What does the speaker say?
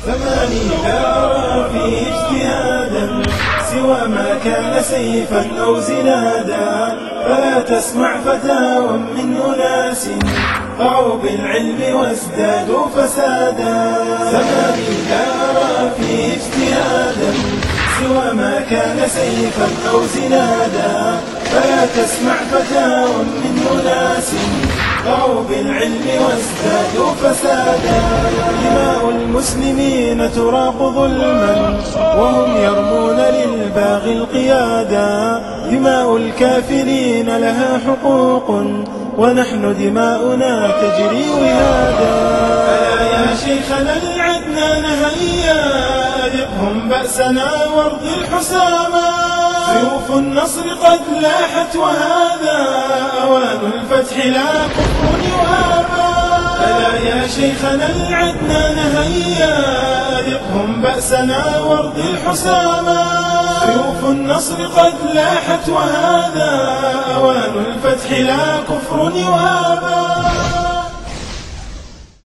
زماني لا أرى فيه اجتهادا سوى ما كان سيفا أو زنادا، فلا تسمع فتاوى من أناس ضعوا بالعلم وازدادوا فسادا. زماني لا أرى فيه اجتهادا سوى ما كان سيفا أو زنادا، فلا تسمع فتاوى من أناس ضعوا بالعلم وازدادوا فسادا. دماء المسلمين تراق ظلما وهم يرمون للباغي القيادا، دماء الكافرين لها حقوق ونحن دماؤنا تجري وهادا. ألا يا شيخنا العدنان هيا أذقهم بأسنا وارض الحساما، سيوف النصر قد لاحت وهذا أوان الفتح لا كفر يهابا. ألا يا شيخنا العدنان هيا أذقهم بأسنا وارض الحساما، سيوف النصر قد لاحت وهذا أوان الفتح لا كفر يهابا.